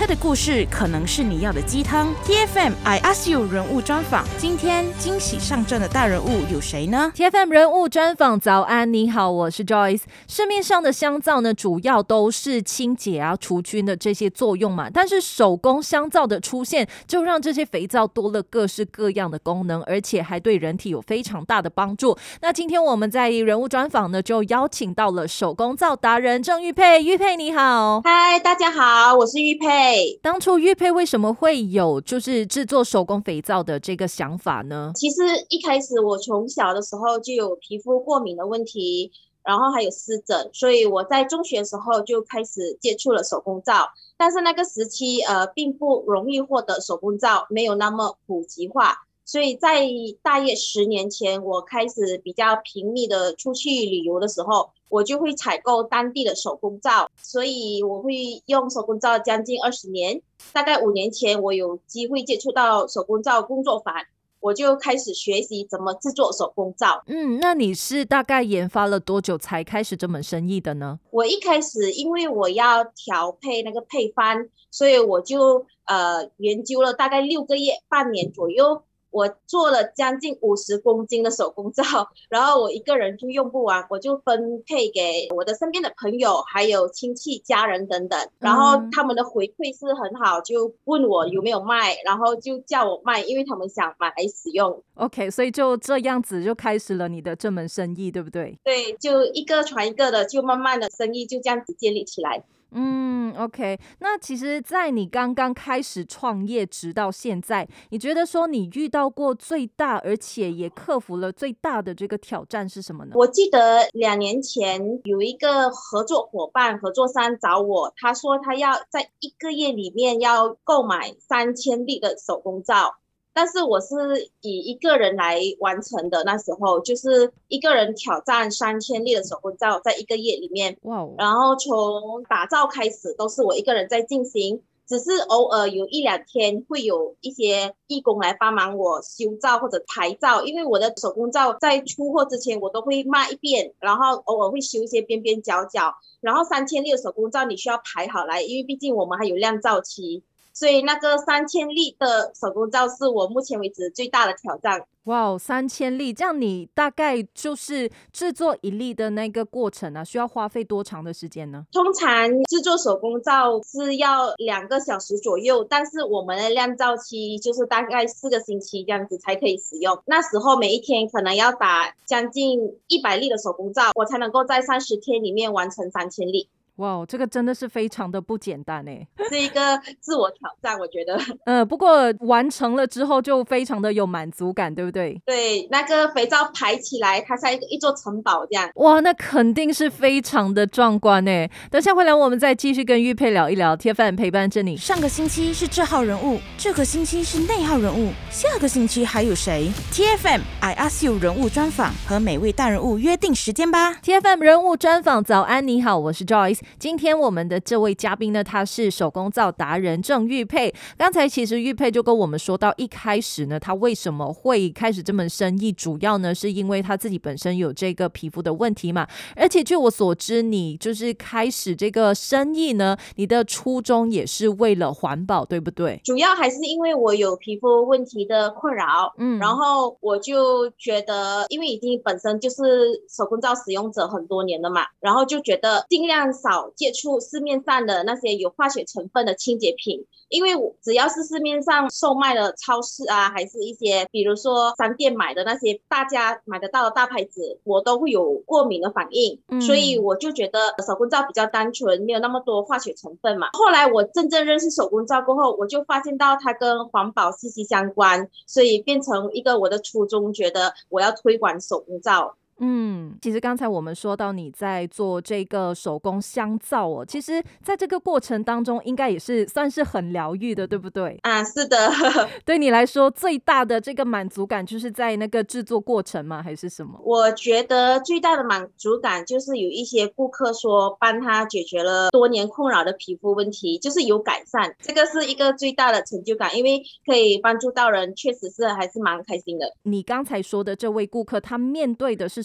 的故事可能是你要的鸡汤。 TFM I Ask You 人物专访，今天惊喜上阵的大人物有谁呢？ TFM 人物专访，早安，你好，我是 Joyce。 市面上的香皂呢，主要都是清洁啊、除菌的这些作用嘛，但是手工香皂的出现，就让这些肥皂多了各式各样的功能，而且还对人体有非常大的帮助。那今天我们在人物专访呢，就邀请到了手工皂达人郑玉佩。玉佩你好。 嗨，大家好，我是玉佩。 当初玉佩为什么会有就是制作手工肥皂的这个想法呢？ 其实一开始我从小的时候就有皮肤过敏的问题，然后还有湿疹，所以我在中学的时候就开始接触了手工皂。但是那个时期并不容易获得手工皂，没有那么普及化，所以在大约10年前，我开始比较频密的出去旅游的时候，我就会采购当地的手工皂，所以我会用手工皂将近20年。大概5年前，我有机会接触到手工皂工作坊，我就开始学习怎么制作手工皂。 那你是大概研发了多久才开始这门生意的呢？ 我一开始因为我要调配那个配方，所以我就研究了大概6个月、半年左右。我做了将近50公斤的手工皂，然后我一个人就用不完，我就分配给我的身边的朋友，还有亲戚、家人等等。然后他们的回馈是很好，就问我有没有卖，然后就叫我卖，因为他们想买来使用。 OK， 所以就这样子就开始了你的这门生意，对不对？ 对，就一个传一个的，就慢慢的生意就这样子建立起来。 OK， 那其实在你刚刚开始创业直到现在，你觉得说你遇到过最大而且也克服了最大的这个挑战是什么呢？ 我记得2年前有一个合作伙伴、合作商找我，他说他要在1个月里面要购买3000粒的手工皂，但是我是以一个人来完成的，那时候就是一个人挑战3000粒的手工皂在1个月里面。然后从打造开始都是我一个人在进行，只是偶尔有1-2天会有一些义工来帮忙我修皂或者排皂，因为我的手工皂在出货之前我都会抹一遍，然后偶尔会修一些边边角角，然后3000粒的手工皂你需要排好来，因为毕竟我们还有酿造期，所以那个3000粒的手工皂是我目前为止最大的挑战。 3000粒，这样你大概就是制作1粒的那个过程啊，需要花费多长的时间呢？ 通常制作手工皂是要2个小时左右，但是我们的酿造期就是大概4个星期这样子才可以使用。那时候每一天可能要打将近100粒的手工皂，我才能够在30天里面完成3000粒。 这个真的是非常的不简单耶， 是一个自我挑战，我觉得。 不过完成了之后就非常的有满足感，对不对？ 对，那个肥皂排起来，它像一座城堡这样。 哇，那肯定是非常的壮观耶。等下回来我们再继续跟玉佩聊一聊。TFM 陪伴着你。 上个星期是这号人物，这个星期是那号人物，下个星期还有谁？ TFM I Ask You 人物专访，和每位大人物约定时间吧。 TFM 人物专访，早安你好，我是 Joyce。今天我们的这位嘉宾呢，他是手工皂达人郑玉佩。刚才其实玉佩就跟我们说到，一开始呢，他为什么会开始这门生意，主要呢是因为他自己本身有这个皮肤的问题嘛。而且据我所知，你就是开始这个生意呢，你的初衷也是为了环保，对不对？ 主要还是因为我有皮肤问题的困扰，然后我就觉得，因为已经本身就是手工皂使用者很多年了嘛，然后就觉得尽量少接触市面上的那些有化学成分的清洁品，因为只要是市面上售卖的超市啊，还是一些比如说商店买的那些大家买得到的大牌子，我都会有过敏的反应，所以我就觉得手工皂比较单纯，没有那么多化学成分嘛。后来我真正认识手工皂过后，我就发现到它跟环保息息相关，所以变成一个我的初衷，觉得我要推广手工皂。 其实刚才我们说到你在做这个手工香皂哦，其实在这个过程当中应该也是算是很疗愈的，对不对？ 是的。 对你来说最大的这个满足感就是在那个制作过程吗？还是什么？ 我觉得最大的满足感就是有一些顾客说帮他解决了多年困扰的皮肤问题，就是有改善，这个是一个最大的成就感，因为可以帮助到人，确实是还是蛮开心的。 你刚才说的这位顾客他面对的是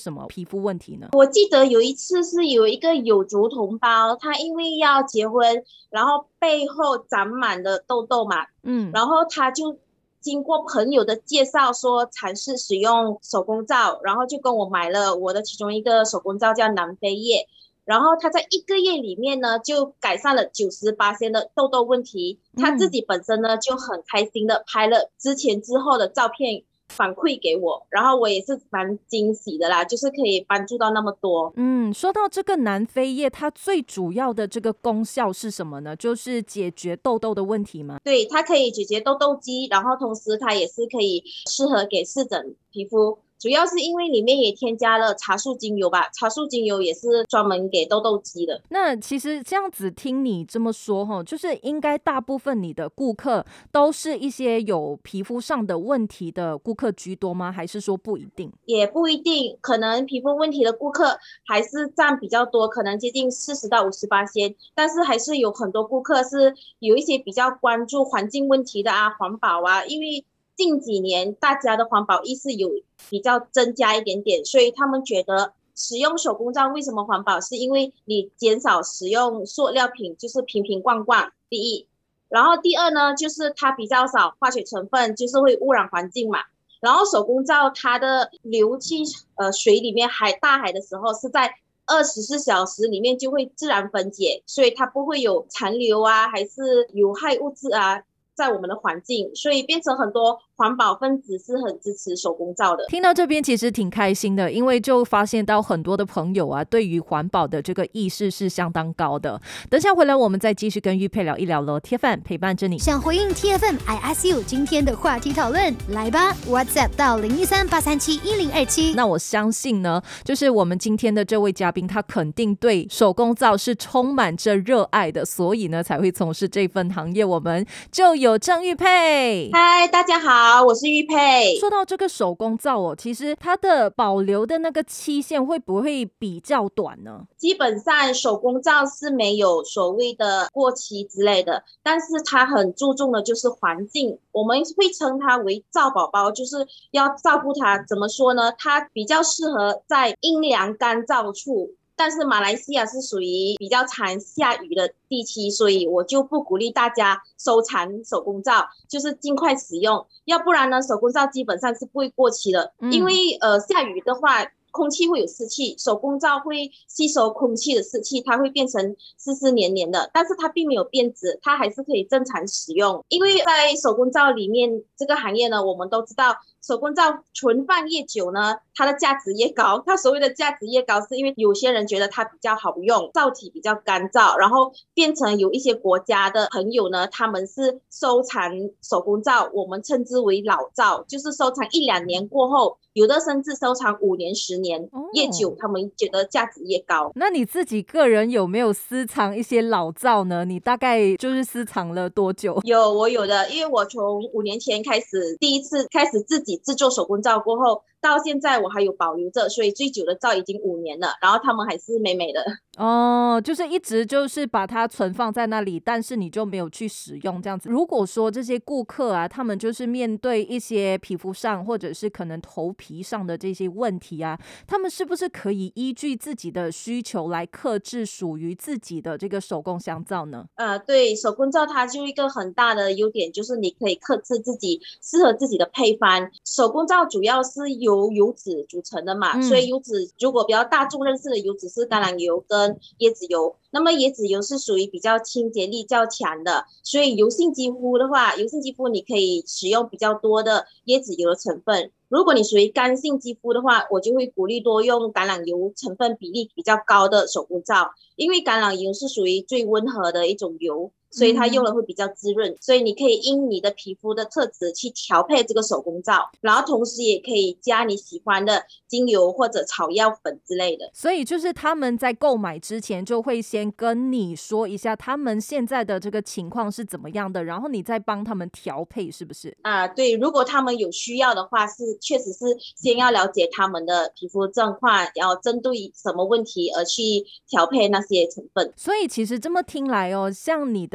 什么皮肤问题呢？ 我记得有一次是有一个有族同胞，他因为要结婚，然后背后长满了痘痘嘛，然后他就经过朋友的介绍说尝试使用手工皂，然后就跟我买了我的其中一个手工皂叫南非叶，然后他在1个月里面呢就改善了98%的痘痘问题，他自己本身呢就很开心的拍了之前之后的照片反馈给我，然后我也是蛮惊喜的啦，就是可以帮助到那么多。 说到这个南非叶，它最主要的这个功效是什么呢？就是解决痘痘的问题吗？ 对，它可以解决痘痘肌，然后同时它也是可以适合给湿疹皮肤，主要是因为里面也添加了茶树精油吧，茶树精油也是专门给痘痘肌的。 那其实这样子听你这么说，就是应该大部分你的顾客都是一些有皮肤上的问题的顾客居多吗？还是说不一定？ 也不一定，可能皮肤问题的顾客还是占比较多，可能接近40到50%，但是还是有很多顾客是有一些比较关注环境问题的啊，环保啊，因为近几年大家的环保意识有比较增加一点点，所以他们觉得使用手工皂为什么环保，是因为你减少使用塑料品，就是瓶瓶罐罐，第一。然后第二呢，就是它比较少化学成分，就是会污染环境嘛。然后手工皂它的流去水里面大海的时候是在24小时里面就会自然分解，所以它不会有残留啊，还是有害物质啊在我们的环境，所以变成很多环保分子是很支持手工皂的。 听到这边其实挺开心的，因为就发现到很多的朋友啊，对于环保的这个意识是相当高的。等下回来我们再继续跟玉佩聊一聊咯。TFM 陪伴着你， 想回应 TFM I ask you 今天的话题讨论，来吧 WhatsApp 到013-837-1027。 那我相信呢，就是我们今天的这位嘉宾，他肯定对手工皂是充满着热爱的，所以呢才会从事这份行业。我们就有郑玉佩。 嗨，大家好，我是玉佩。 说到这个手工皂其实它的保留的那个期限会不会比较短呢？ 基本上手工皂是没有所谓的过期之类的，但是它很注重的就是环境，我们会称它为皂宝宝，就是要照顾它。怎么说呢？它比较适合在阴凉干燥处，但是马来西亚是属于比较常下雨的地区，所以我就不鼓励大家收藏手工皂，就是尽快使用，要不然呢，手工皂基本上是不会过期的，因为下雨的话空气会有湿气，手工皂会吸收空气的湿气，它会变成湿湿黏黏的，但是它并没有变质，它还是可以正常使用。因为在手工皂里面这个行业呢，我们都知道手工皂存放越久呢，它的价值越高。它所谓的价值越高，是因为有些人觉得它比较好用，皂体比较干燥，然后变成有一些国家的朋友呢，他们是收藏手工皂，我们称之为老皂，就是收藏1-2年过后，有的甚至收藏5年10年，越久他们觉得价值越高。 那你自己个人有没有私藏一些老皂呢？你大概就是私藏了多久？ 我有的，因为我从5年前开始第一次开始自己制作手工皂过后，到现在我还有保留着，所以最久的皂已经5年了，然后他们还是美美的。 就是一直就是把它存放在那里，但是你就没有去使用这样子。如果说这些顾客啊，他们就是面对一些皮肤上或者是可能头皮上的这些问题啊，他们是不是可以依据自己的需求来客制属于自己的这个手工香皂呢？ 对，手工皂它就一个很大的优点，就是你可以客制自己适合自己的配方。手工皂主要是由油脂组成的嘛，所以油脂如果比较大众认识的油脂是橄榄油跟椰子油，那么椰子油是属于比较清洁力较强的，所以油性肌肤的话，油性肌肤你可以使用比较多的椰子油的成分。如果你属于干性肌肤的话，我就会鼓励多用橄榄油成分比例比较高的手工皂，因为橄榄油是属于最温和的一种油，所以它用了会比较滋润，所以你可以因你的皮肤的特质去调配这个手工皂，然后同时也可以加你喜欢的精油或者草药粉之类的。 所以就是他们在购买之前就会先跟你说一下他们现在的这个情况是怎么样的，然后你再帮他们调配，是不是？ 对，如果他们有需要的话，确实是先要了解他们的皮肤状况，然后针对什么问题而去调配那些成分。 所以其实这么听来像你的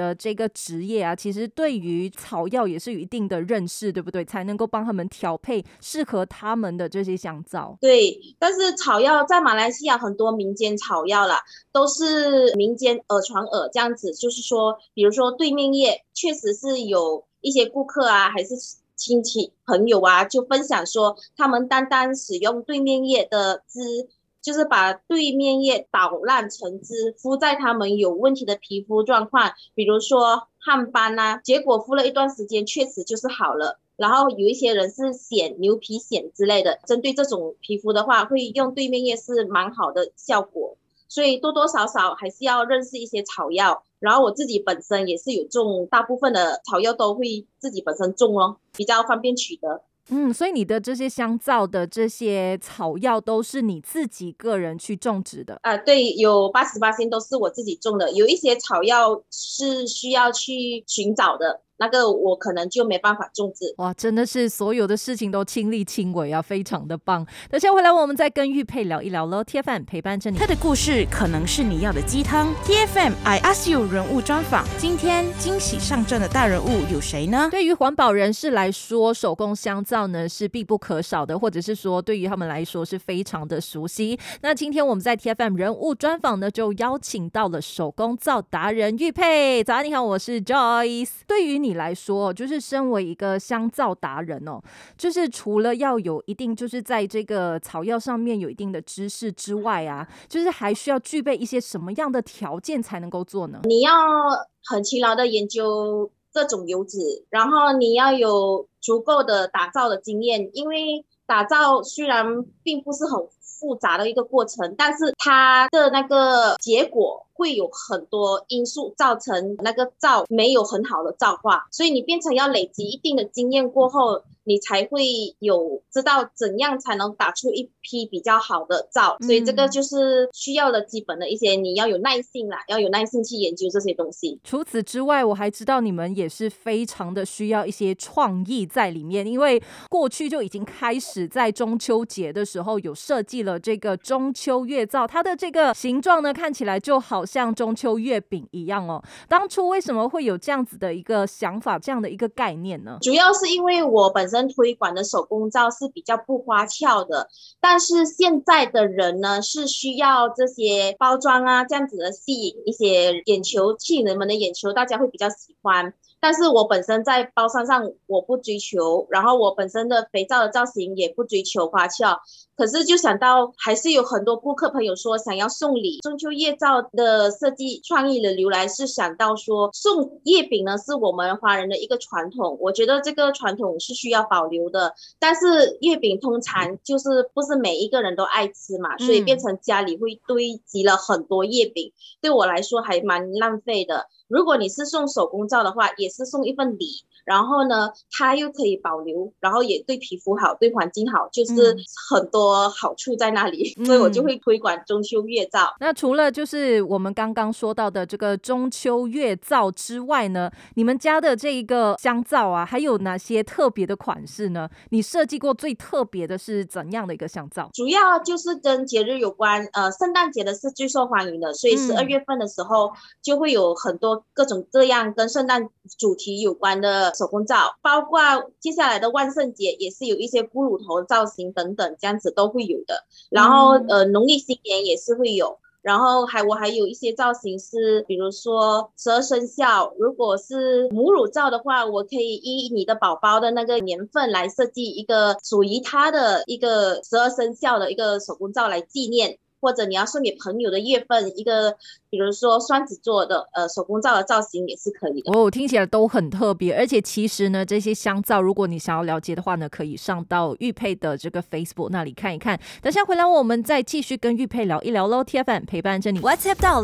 的这个职业啊，其实对于草药也是有一定的认识，对不对？才能够帮他们调配适合他们的这些香皂。 对，但是草药在马来西亚很多民间草药啦，都是民间耳传耳这样子，就是说，比如说对面业，确实是有一些顾客啊，还是亲戚朋友啊，就分享说，他们单单使用对面叶的汁，就是把对面叶捣烂成汁，敷在他们有问题的皮肤状况，比如说汗斑啊，结果敷了一段时间，确实就是好了。然后有一些人是癣、牛皮癣之类的，针对这种皮肤的话，会用对面叶是蛮好的效果。所以多多少少还是要认识一些草药，然后我自己本身也是有种，大部分的草药都会自己本身种哦，比较方便取得。 所以你的这些香皂的这些草药都是你自己个人去种植的？ 对，有80%都是我自己种的，有一些草药是需要去寻找的，那个我可能就没办法种植。 哇，真的是所有的事情都亲力亲为啊，非常的棒。等下回来我们再跟玉佩聊一聊咯。TFM 陪伴着你， 他的故事可能是你要的鸡汤。TFM I Ask You 人物专访，今天惊喜上阵的大人物有谁呢？ 对于环保人士来说，手工香皂呢是必不可少的，或者是说对于他们来说是非常的熟悉。那今天我们在 TFM 人物专访呢，就邀请到了手工皂达人玉佩。早安，你好，我是 Joyce。对于你来说，就是身为一个香皂达人哦，就是除了要有一定就是在这个草药上面有一定的知识之外啊，就是还需要具备一些什么样的条件才能够做呢？ 你要很勤劳的研究各种油脂，然后你要有足够的打造的经验，因为打造虽然并不是很复杂的一个过程，但是它的那个结果会有很多因素造成那个皂没有很好的皂化，所以你变成要累积一定的经验过后，你才会有知道怎样才能打出一批比较好的皂，所以这个就是需要的基本的一些，你要有耐性啦，要有耐性去研究这些东西。 除此之外，我还知道你们也是非常的需要一些创意在里面，因为过去就已经开始在中秋节的时候有设计了这个中秋月皂，它的这个形状呢看起来就好像中秋月饼一样哦。当初为什么会有这样子的一个想法，这样的一个概念呢？ 主要是因为我本身推广的手工皂是比较不花俏的，但是现在的人呢是需要这些包装啊这样子的吸引一些眼球，吸引人们的眼球，大家会比较喜欢。但是我本身在包装上我不追求，然后我本身的肥皂的造型也不追求花俏，可是就想到还是有很多顾客朋友说想要送礼，中秋月皂的设计创意的由来是想到说送月饼呢是我们华人的一个传统，我觉得这个传统是需要保留的，但是月饼通常就是不是每一个人都爱吃嘛，所以变成家里会堆积了很多月饼，对我来说还蛮浪费的。如果你是送手工皂的话，也是送一份礼，然后呢它又可以保留，然后也对皮肤好，对环境好，就是很多好处在那里，所以我就会推广中秋月皂。 那除了就是我们刚刚说到的这个中秋月皂之外呢，你们家的这一个香皂啊，还有哪些特别的款式呢？你设计过最特别的是怎样的一个香皂？ 主要就是跟节日有关，圣诞节的是最受欢迎的，所以12月份的时候就会有很多各种各样跟圣诞主题有关的手工皂，包括接下来的万圣节也是有一些骷髅头造型等等，这样子都会有的。然后农历新年也是会有。然后我还有一些造型是，比如说12生肖，如果是母乳皂的话，我可以依你的宝宝的那个年份来设计一个属于他的一个12生肖的一个手工皂来纪念，或者你要送给朋友的月份，一个比如说双子座的手工皂的造型也是可以的。 听起来都很特别，而且其实呢，这些香皂如果你想要了解的话呢，可以上到玉佩的这个 Facebook 那里看一看。等下回来我们再继续跟玉佩聊一聊咯。TFM 陪伴着你 WhatsApp 到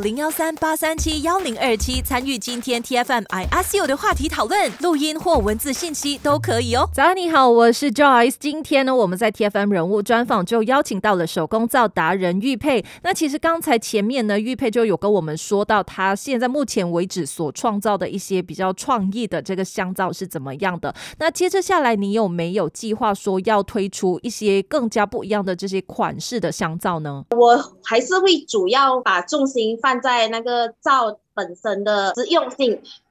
0138371027参与今天 TFM I Ask You 的话题讨论，录音或文字信息都可以哦。 早安你好，我是 Joyce。 今天呢我们在 TFM 人物专访就邀请到了手工皂达人玉佩。那其实刚才前面呢，玉佩就有跟我们说到他现在目前为止所创造的一些比较创意的这个香皂是怎么样的。那接着下来你有没有计划说要推出一些更加不一样的这些款式的香皂呢？ 我还是会主要把重心放在那个皂本身的实用性，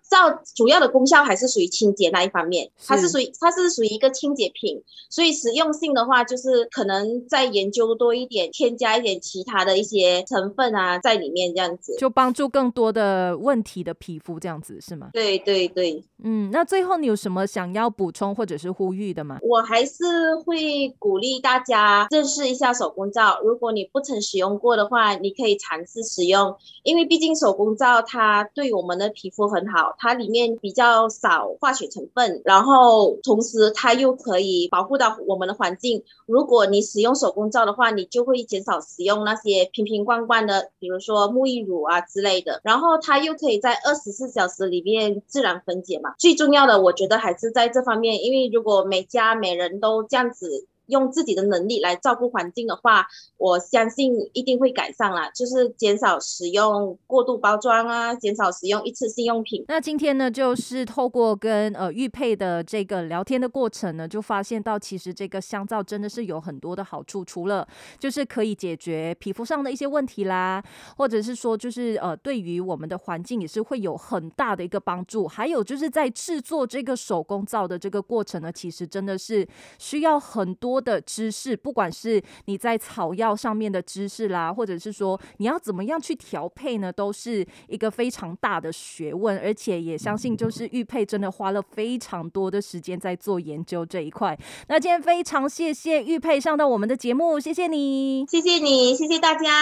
主要的功效还是属于清洁那一方面，它是属于一个清洁品，所以实用性的话，就是可能再研究多一点，添加一点其他的一些成分啊在里面，这样子就帮助更多的问题的皮肤，这样子是吗？ 对对对。 那最后你有什么想要补充或者是呼吁的吗？ 我还是会鼓励大家认识一下手工皂，如果你不曾使用过的话，你可以尝试使用，因为毕竟手工皂它对我们的皮肤很好，它里面比较少化学成分，然后同时它又可以保护到我们的环境。如果你使用手工皂的话，你就会减少使用那些瓶瓶罐罐的，比如说沐浴乳啊之类的，然后它又可以在24小时里面自然分解嘛。最重要的我觉得还是在这方面，因为如果每家每人都这样子用自己的能力来照顾环境的话，我相信一定会改善啦，就是减少使用过度包装啊，减少使用一次性用品。 那今天呢，就是透过跟玉佩的这个聊天的过程呢，就发现到其实这个香皂真的是有很多的好处，除了就是可以解决皮肤上的一些问题啦，或者是说就是对于我们的环境也是会有很大的一个帮助。还有就是在制作这个手工皂的这个过程呢，其实真的是需要很多的知识，不管是你在草药上面的知识啦，或者是说你要怎么样去调配呢，都是一个非常大的学问，而且也相信就是玉佩真的花了非常多的时间在做研究这一块。那今天非常谢谢玉佩上到我们的节目，谢谢你， 谢谢你，谢谢大家。